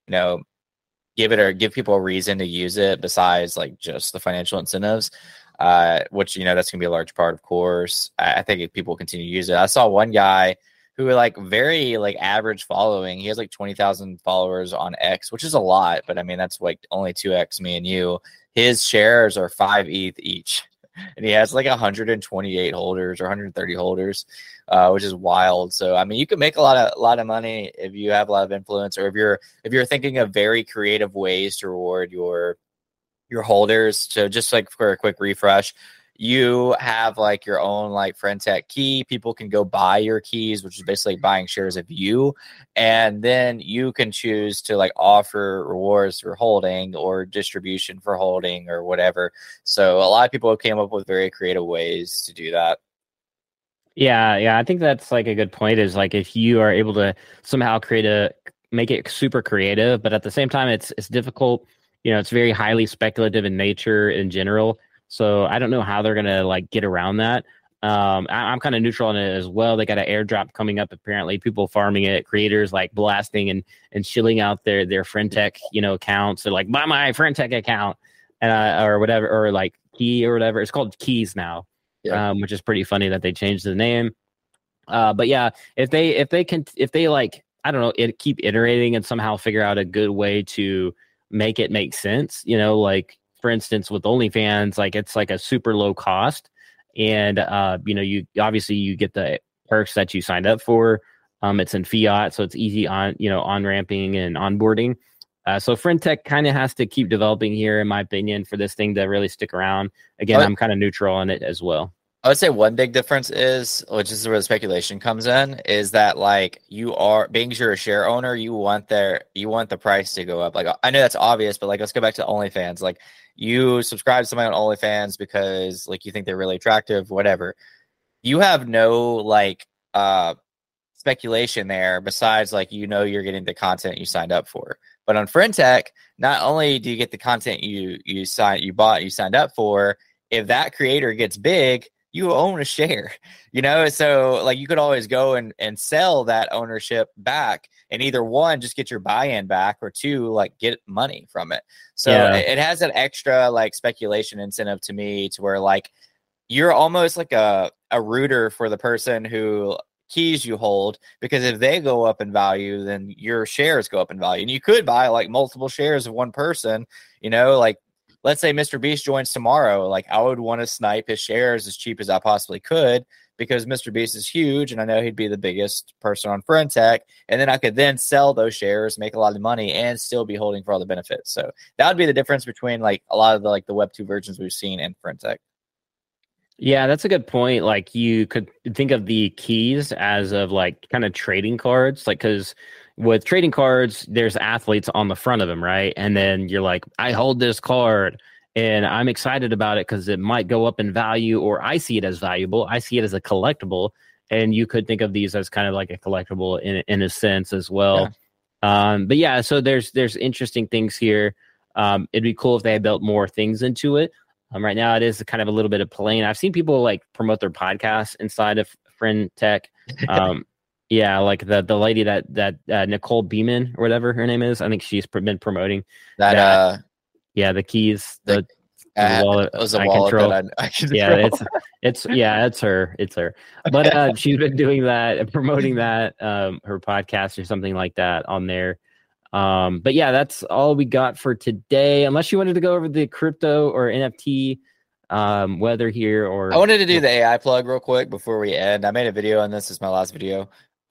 give people a reason to use it besides just the financial incentives, which, that's going to be a large part, of course. I think if people continue to use it. I saw one guy who very average following. He has 20,000 followers on X, which is a lot, but I mean, that's only 2x me and you. His shares are 5 ETH each. and he has like 128 holders or 130 holders, which is wild. So I mean, you can make a lot of money if you have a lot of influence, or if you're thinking of very creative ways to reward your holders. So just like for a quick refresh, you have like your own like FriendTech key. People can go buy your keys, which is basically buying shares of you. And then you can choose to like offer rewards for holding or distribution for holding or whatever. So a lot of people came up with very creative ways to do that. Yeah, I think that's like a good point, is like if you are able to somehow make it super creative, but at the same time it's difficult. It's very highly speculative in nature in general. So I don't know how they're gonna like get around that. I'm kind of neutral on it as well. They got an airdrop coming up. Apparently, people farming it, creators like blasting and shilling out their FriendTech accounts. They're like, buy my FriendTech account, or whatever, or like Key or whatever. It's called Keys now, which is pretty funny that they changed the name. But yeah, if they like, I don't know, keep iterating and somehow figure out a good way to make it make sense. Like for instance, with OnlyFans, like it's like a super low cost, and you obviously you get the perks that you signed up for. It's in fiat, so it's easy on ramping and onboarding. So FriendTech kind of has to keep developing here, in my opinion, for this thing to really stick around. Again, I'm kind of neutral on it as well. I would say one big difference is, which is where the speculation comes in, is that like you're a share owner, you want the price to go up. Like I know that's obvious, but like let's go back to OnlyFans. Like you subscribe to somebody on OnlyFans because like you think they're really attractive, whatever. You have no like speculation there besides like you're getting the content you signed up for. But on FriendTech, not only do you get the content you signed up for, if that creator gets big, you own a share, so like you could always go and sell that ownership back, and either one, just get your buy-in back, or two, like get money from it. So it has an extra like speculation incentive to me, to where like you're almost like a rooter for the person who keys you hold, because if they go up in value, then your shares go up in value, and you could buy like multiple shares of one person, like let's say Mr. Beast joins tomorrow. Like I would want to snipe his shares as cheap as I possibly could, because Mr. Beast is huge, and I know he'd be the biggest person on FriendTech. And then I could then sell those shares, make a lot of money, and still be holding for all the benefits. So that would be the difference between like a lot of the like the Web 2 versions we've seen in FriendTech. Yeah, that's a good point. Like you could think of the keys as of like kind of trading cards, like because with trading cards, there's athletes on the front of them, right? And then you're like, I hold this card and I'm excited about it because it might go up in value, or I see it as valuable. I see it as a collectible. And you could think of these as kind of like a collectible in a sense as well. Yeah. But yeah, so there's interesting things here. It'd be cool if they had built more things into it. Right now, it is kind of a little bit of plain. I've seen people like promote their podcasts inside of FriendTech. Yeah, like the lady that Nicole Beeman or whatever her name is. I think she's been promoting that. Yeah, the keys, the wallet. It was a wallet control. That I control. Yeah, it's her. But she's been doing that, promoting that her podcast or something like that on there. But yeah, that's all we got for today. Unless you wanted to go over the crypto or NFT weather here, or I wanted to do the AI plug real quick before we end. I made a video on this. This is my last video.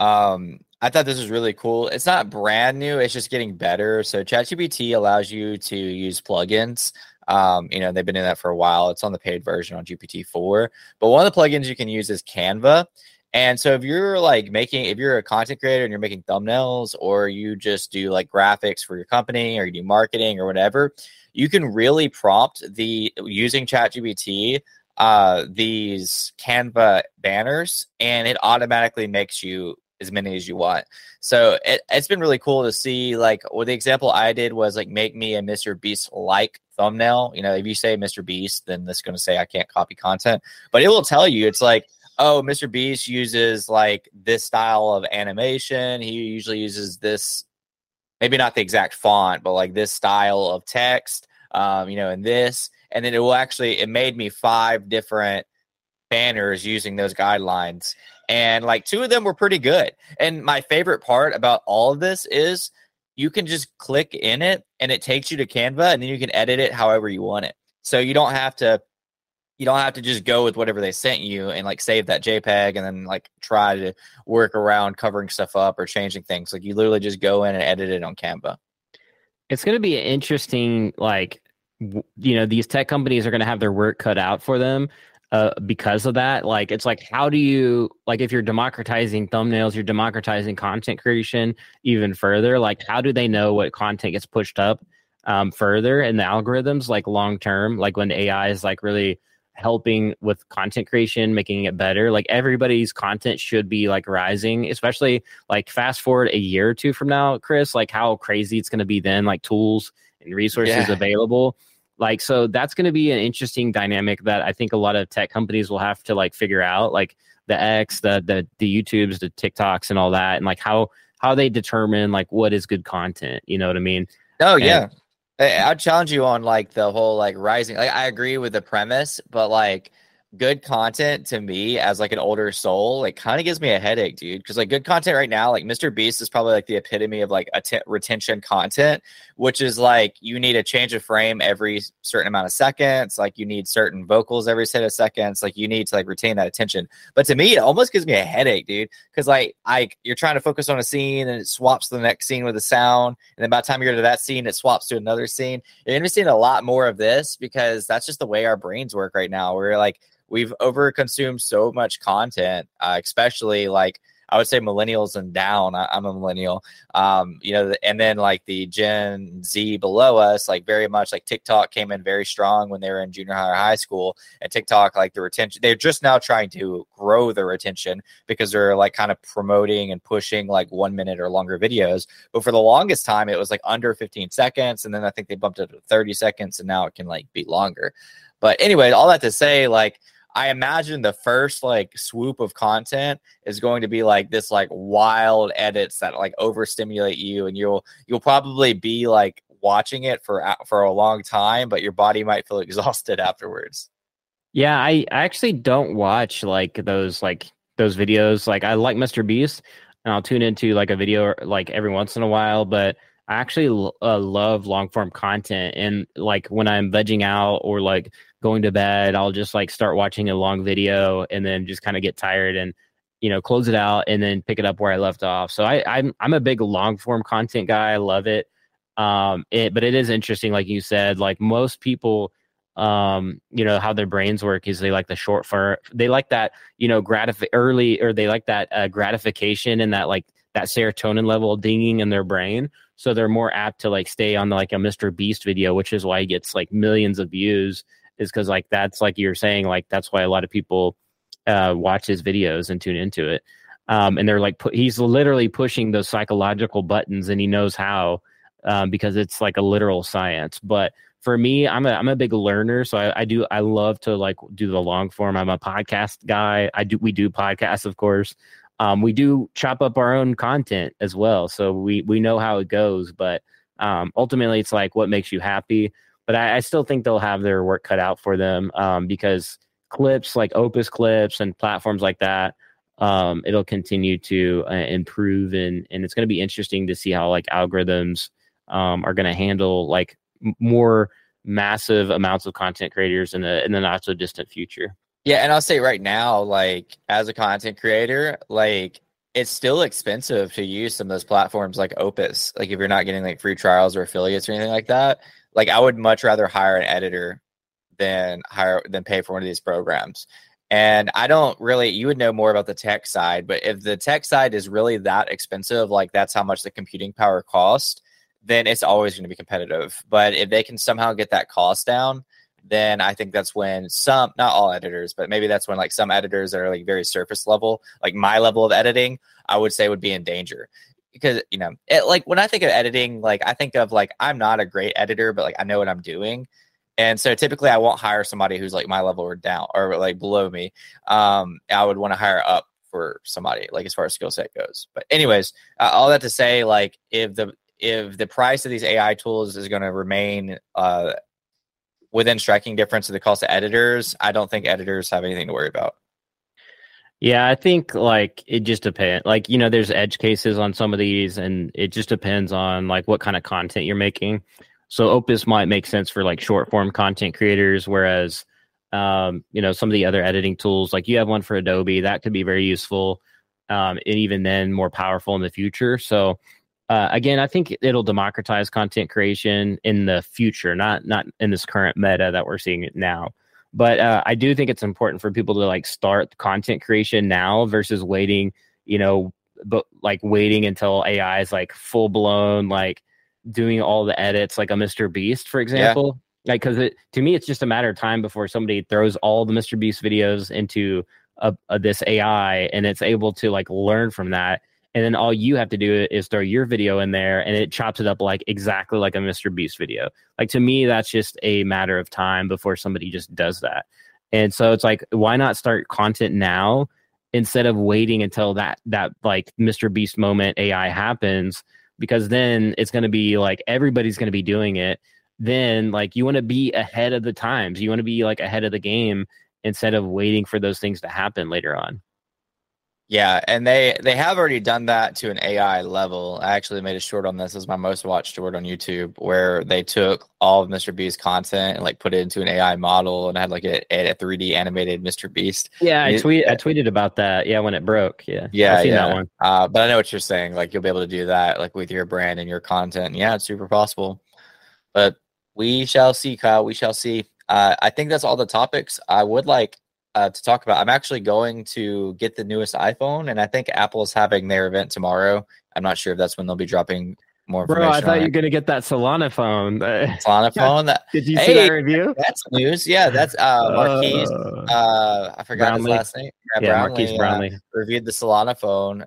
I thought this was really cool. It's not brand new. It's just getting better. So ChatGPT allows you to use plugins. They've been doing that for a while. It's on the paid version on GPT-4. But one of the plugins you can use is Canva. And so if you're a content creator and you're making thumbnails, or you just do like graphics for your company, or you do marketing or whatever, you can really prompt using ChatGPT these Canva banners, and it automatically makes you as many as you want. So it's been really cool to see. Like, the example I did was like, make me a Mr. Beast like thumbnail. If you say Mr. Beast, then it's going to say I can't copy content, but it will tell you, it's like, oh, Mr. Beast uses like this style of animation. He usually uses this, maybe not the exact font, but like this style of text, and this. And then it made me 5 different banners using those guidelines. And like 2 of them were pretty good. And my favorite part about all of this is you can just click in it and it takes you to Canva, and then you can edit it however you want it. So you don't have to, you don't have to just go with whatever they sent you and like save that JPEG and then like try to work around covering stuff up or changing things. Like you literally just go in and edit it on Canva. It's going to be interesting. Like, these tech companies are going to have their work cut out for them because of that. Like, it's like, how do you, like, if you're democratizing thumbnails, you're democratizing content creation even further. Like, how do they know what content gets pushed up further in the algorithms, like long term, like when AI is like really helping with content creation, making it better? Like, everybody's content should be like rising, especially like fast forward a year or two from now, Chris, like how crazy it's going to be then, like tools and resources available. Like, so that's going to be an interesting dynamic that I think a lot of tech companies will have to like figure out, like the X, the YouTubes, the TikToks and all that. And like how they determine like what is good content, you know what I mean? Oh, yeah. I'd challenge you on like the whole like rising. Like, I agree with the premise, but like good content to me as like an older soul, like kind of gives me a headache, dude. Because like good content right now, like Mr. Beast is probably like the epitome of like retention content, which is like you need a change of frame every certain amount of seconds. Like you need certain vocals every set of seconds. Like you need to like retain that attention. But to me, it almost gives me a headache, dude. Because like you're trying to focus on a scene and it swaps to the next scene with a sound. And then by the time you're to that scene, it swaps to another scene. You're going to be seeing a lot more of this because that's just the way our brains work right now. We're like, we've overconsumed so much content, especially like I would say millennials and down. I'm a millennial, and then like the Gen Z below us, like very much like TikTok came in very strong when they were in junior high or high school. And TikTok, like the retention, they're just now trying to grow the retention because they're like kind of promoting and pushing like 1 minute or longer videos. But for the longest time, it was like under 15 seconds. And then I think they bumped it to 30 seconds and now it can like be longer. But anyway, all that to say, like, I imagine the first like swoop of content is going to be like this like wild edits that like overstimulate you, and you'll probably be like watching it for a long time, but your body might feel exhausted afterwards. Yeah, I actually don't watch like those videos. Like I like Mr. Beast, and I'll tune into like a video like every once in a while, but I actually love long form content. And like when I'm vegging out or like going to bed, I'll just like start watching a long video and then just kind of get tired and, close it out and then pick it up where I left off. So I'm a big long form content guy. I love it. But it is interesting. Like you said, like most people, how their brains work is they like the short form. They like that, they like that gratification and that like that serotonin level dinging in their brain. So they're more apt to like stay on like a Mr. Beast video, which is why he gets like millions of views, is because like that's like you're saying, like that's why a lot of people watch his videos and tune into it. And they're like, he's literally pushing those psychological buttons, and he knows how because it's like a literal science. But for me, I'm a big learner, so I love to like do the long form. I'm a podcast guy. We do podcasts, of course. We do chop up our own content as well, so we know how it goes. But ultimately, it's like what makes you happy. But I still think they'll have their work cut out for them because clips like Opus Clips and platforms like that, it'll continue to improve, and it's going to be interesting to see how like algorithms are going to handle like more massive amounts of content creators in the not so distant future. Yeah, and I'll say right now, like as a content creator, like it's still expensive to use some of those platforms like Opus. Like if you're not getting like free trials or affiliates or anything like that, like I would much rather hire an editor than pay for one of these programs. And I don't really, you would know more about the tech side, but if the tech side is really that expensive, like that's how much the computing power costs, then it's always going to be competitive. But if they can somehow get that cost down, then I think that's when not all editors, but maybe that's when like some editors that are like very surface level, like my level of editing, I would say would be in danger. Because, like when I think of editing, like I think of like, I'm not a great editor, but like I know what I'm doing. And so typically I won't hire somebody who's like my level or down or like below me. I would want to hire up for somebody like as far as skill set goes. But anyways, all that to say, like if the price of these AI tools is going to remain within striking difference of the cost of editors, I don't think editors have anything to worry about. Yeah, I think like it just depends. Like, there's edge cases on some of these, and it just depends on like what kind of content you're making. So Opus might make sense for like short form content creators, whereas some of the other editing tools. Like you have one for Adobe that could be very useful, and even then more powerful in the future. So again, I think it'll democratize content creation in the future, not in this current meta that we're seeing it now. But I do think it's important for people to like start content creation now versus waiting, but like waiting until AI is like full blown, like doing all the edits, like a Mr. Beast, for example. Like, because to me, it's just a matter of time before somebody throws all the Mr. Beast videos into this AI and it's able to like learn from that. And then all you have to do is throw your video in there and it chops it up like exactly like a Mr. Beast video. Like, to me, that's just a matter of time before somebody just does that. And so it's like, why not start content now instead of waiting until that like Mr. Beast moment AI happens? Because then it's going to be like everybody's going to be doing it. Then like you want to be ahead of the times. You want to be like ahead of the game instead of waiting for those things to happen later on. Yeah, and they have already done that to an AI level. I actually made a short on this as my most watched short on YouTube, where they took all of Mr. Beast's content and like put it into an AI model and had like a 3D animated Mr. Beast. Yeah, I tweeted about that. Yeah, when it broke. Yeah, I've seen that one. But I know what you're saying. Like, you'll be able to do that like with your brand and your content. Yeah, it's super possible. But we shall see, Kyle. We shall see. I think that's all the topics I would like to talk about. I'm actually going to get the newest iPhone, and I think Apple's having their event tomorrow. I'm not sure if that's when they'll be dropping more information. Bro, I thought you were going to get that Solana phone. Solana phone? Did you see that review? That's news. Yeah, that's Marquise. I forgot Brownlee. His last name. Marquise Brownlee. Reviewed the Solana phone.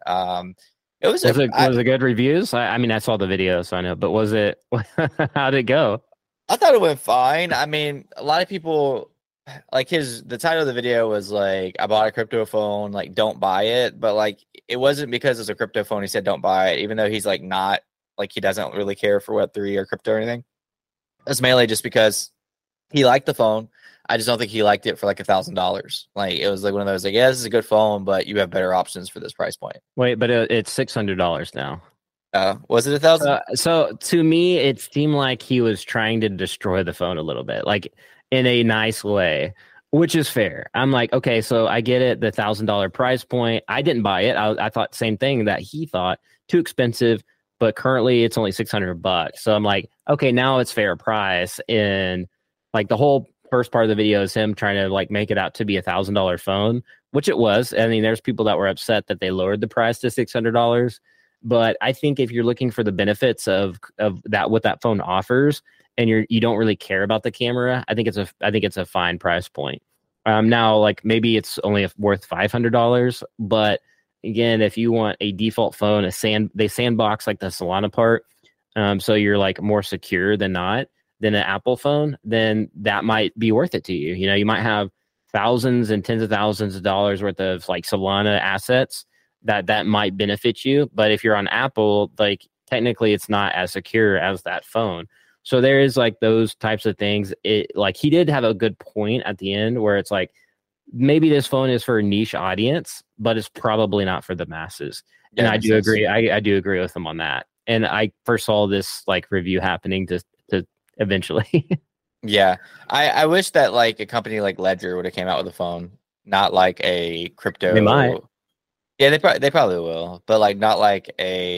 Was it good reviews? I mean, I saw the video, so I know. But was it? How did it go? I thought it went fine. I mean, a lot of people like the title of the video was like, I bought a crypto phone, like, don't buy it. But like, it wasn't because it's a crypto phone he said don't buy it, even though he's like not, like, he doesn't really care for Web3 or crypto or anything. It's mainly just because he liked the phone. I just don't think he liked it for like $1,000. Like, it was like one of those like, yeah, this is a good phone, but you have better options for this price point. Wait, but it's $600 now. Was it $1,000? So to me, it seemed like he was trying to destroy the phone a little bit, like in a nice way, which is fair. I'm like, okay, so I get it, the $1,000 price point. I didn't buy it. I thought same thing that he thought, too expensive, but currently it's only $600. So I'm like, okay, now it's fair price. And like the whole first part of the video is him trying to like make it out to be $1,000 phone, which it was. I mean, there's people that were upset that they lowered the price to $600. But I think if you're looking for the benefits of that, what that phone offers, and you don't really care about the camera, I think it's a fine price point. Now, like, maybe it's only worth $500, but again, if you want a default phone, they sandbox like the Solana part, so you're like more secure than an Apple phone, then that might be worth it to you. You know, you might have thousands and tens of thousands of dollars worth of like Solana assets that might benefit you. But if you're on Apple, like, technically it's not as secure as that phone. So there is like those types of things. It, like, he did have a good point at the end where it's like, maybe this phone is for a niche audience, but it's probably not for the masses. Yeah, and I do agree. I do agree with him on that. And I first saw this like review happening to eventually. Yeah. I wish that like a company like Ledger would have came out with a phone, not like a crypto. They might. Yeah, they probably will, but like not like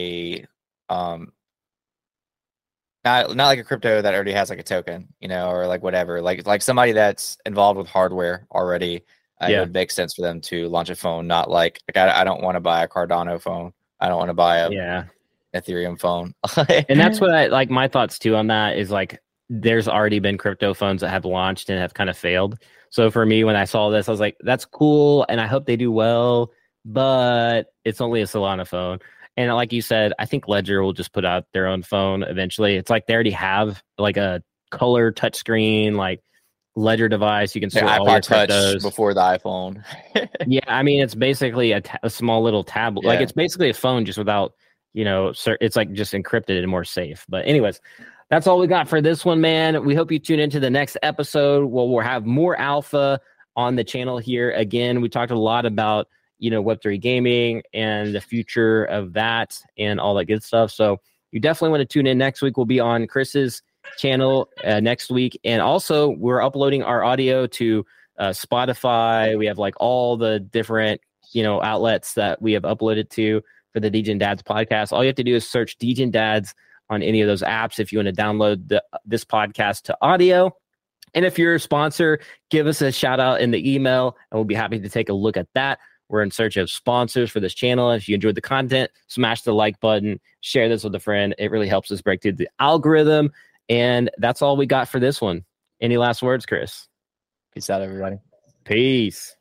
a not like a crypto that already has like a token, you know, or like whatever. Like somebody that's involved with hardware already. It would make sense for them to launch a phone, not like I don't want to buy a Cardano phone. I don't want to buy a Ethereum phone. And that's what I like. My thoughts too on that is like, there's already been crypto phones that have launched and have kind of failed. So for me, when I saw this, I was like, that's cool, and I hope they do well, but it's only a Solana phone. And like you said, I think Ledger will just put out their own phone eventually. It's like they already have like a color touchscreen, like Ledger device. You can store all your cryptos before the iPhone. Yeah, I mean, it's basically a small little tablet. Like, it's basically a phone just without, you know, it's like just encrypted and more safe. But anyways, that's all we got for this one, man. We hope you tune into the next episode. We'll have more alpha on the channel here. Again, we talked a lot about, you know, Web3 gaming and the future of that and all that good stuff. So you definitely want to tune in next week. We'll be on Chris's channel next week. And also, we're uploading our audio to Spotify. We have like all the different, outlets that we have uploaded to for the DJ and Dads podcast. All you have to do is search DJ and Dads on any of those apps if you want to download this podcast to audio. And if you're a sponsor, give us a shout out in the email, and we'll be happy to take a look at that. We're in search of sponsors for this channel. If you enjoyed the content, smash the like button, share this with a friend. It really helps us break through the algorithm. And that's all we got for this one. Any last words, Chris? Peace out, everybody. Peace.